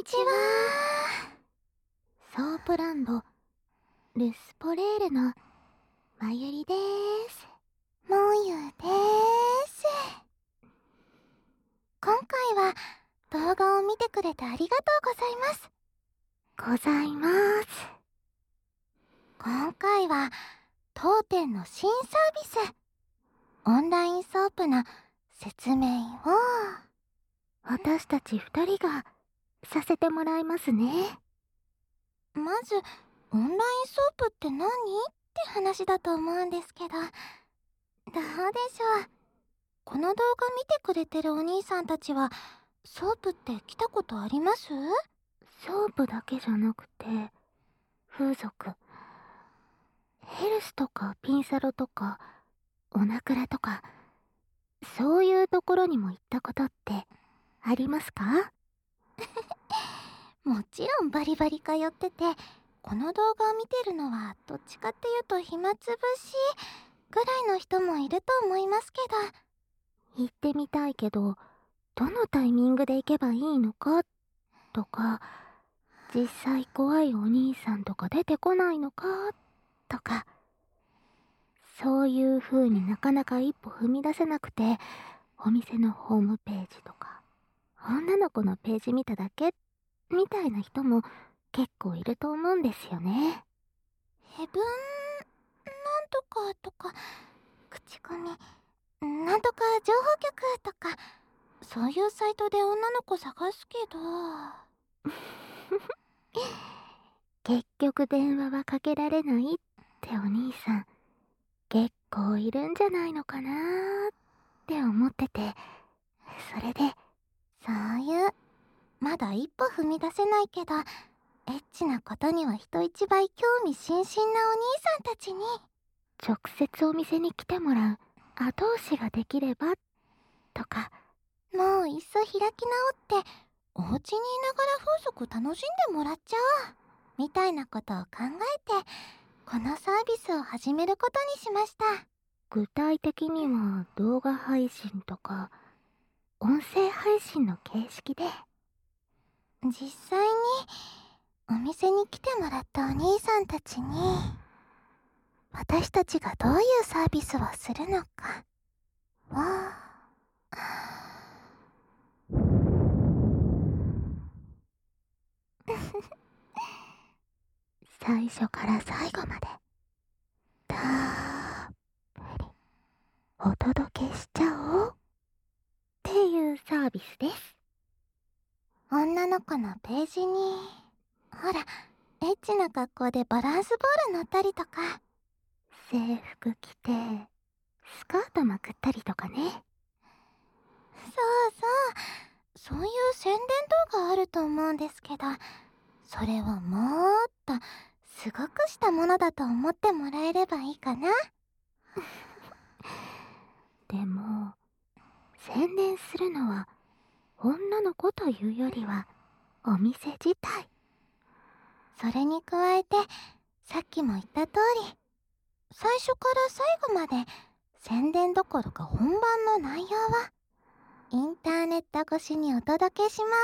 ちは。ソープランドルスポレールのまゆりです。もゆです。今回は動画を見てくれてありがとうございます。ございます。今回は当店の新サービス、オンラインソープの説明を私たち2人がさせてもらいますね。まず、オンラインソープって何って話だと思うんですけど、どうでしょう。この動画見てくれてるお兄さんたちは、ソープって来たことあります？ソープだけじゃなくて、風俗、ヘルスとかピンサロとか、オナクラとか、そういうところにも行ったことってありますか？もちろんバリバリ通ってて、この動画を見てるのはどっちかっていうと暇つぶしぐらいの人もいると思いますけど、行ってみたいけどどのタイミングで行けばいいのかとか、実際怖いお兄さんとか出てこないのかとか、そういう風になかなか一歩踏み出せなくて、お店のホームページとか女の子のページ見ただけみたいな人も結構いると思うんですよね。ヘブンなんとかとか、口コミなんとか情報局とか、そういうサイトで女の子探すけど結局電話はかけられないってお兄さん結構いるんじゃないのかなーって思ってて、それでそういうまだ一歩踏み出せないけどエッチなことには人一倍興味津々なお兄さんたちに直接お店に来てもらう後押しができればとか、もういっそ開き直ってお家にいながら風俗楽しんでもらっちゃおうみたいなことを考えてこのサービスを始めることにしました。具体的には動画配信とか音声配信の形式で、実際にお店に来てもらったお兄さんたちに私たちがどういうサービスをするのかを最初から最後までたっぷりお届けしちゃおうっていうサービスです。女の子のページにほらエッチな格好でバランスボール乗ったりとか、制服着てスカートまくったりとかね。そういう宣伝動画あると思うんですけど、それをもっとすごくしたものだと思ってもらえればいいかな。でも宣伝するのは女の子というよりはお店自体。それに加えてさっきも言った通り、最初から最後まで宣伝どころか本番の内容はインターネット越しにお届けしま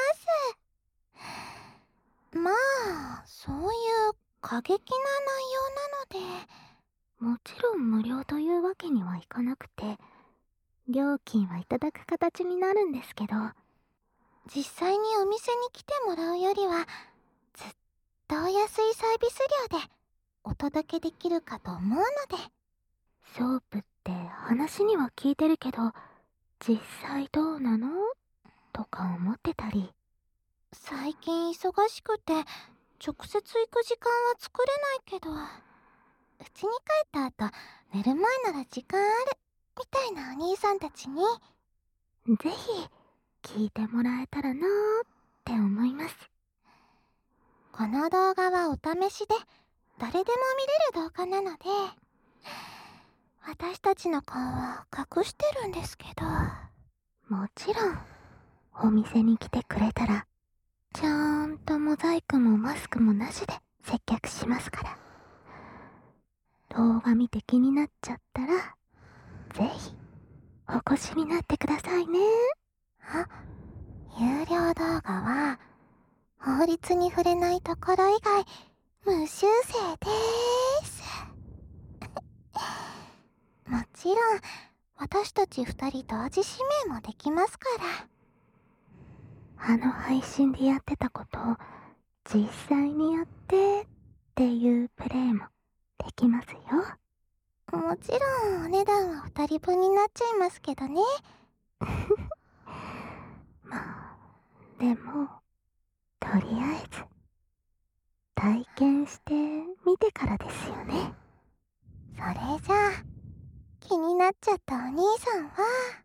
ーす。まあそういう過激な内容なので、もちろん無料というわけにはいかなくて料金はいただく形になるんですけど、実際にお店に来てもらうよりはずっとお安いサービス料でお届けできるかと思うので。ソープって話には聞いてるけど実際どうなのとか思ってたり、最近忙しくて直接行く時間は作れないけど、うちに帰った後寝る前なら時間あるみたいなお兄さんたちにぜひ聞いてもらえたらなーって思います。この動画はお試しで誰でも見れる動画なので、私たちの顔は隠してるんですけど、もちろんお店に来てくれたらちゃんとモザイクもマスクもなしで接客しますから。動画見て気になっちゃったらぜひお越しになってくださいね。有料動画は法律に触れないところ以外無修正でーす。もちろん私たち二人同時指名もできますから。あの配信でやってたことを実際にやってっていうプレイもできますよ。もちろんお値段は二人分になっちゃいますけどね。まあでもとりあえず体験してみてからですよね。それじゃあ気になっちゃったお兄さんは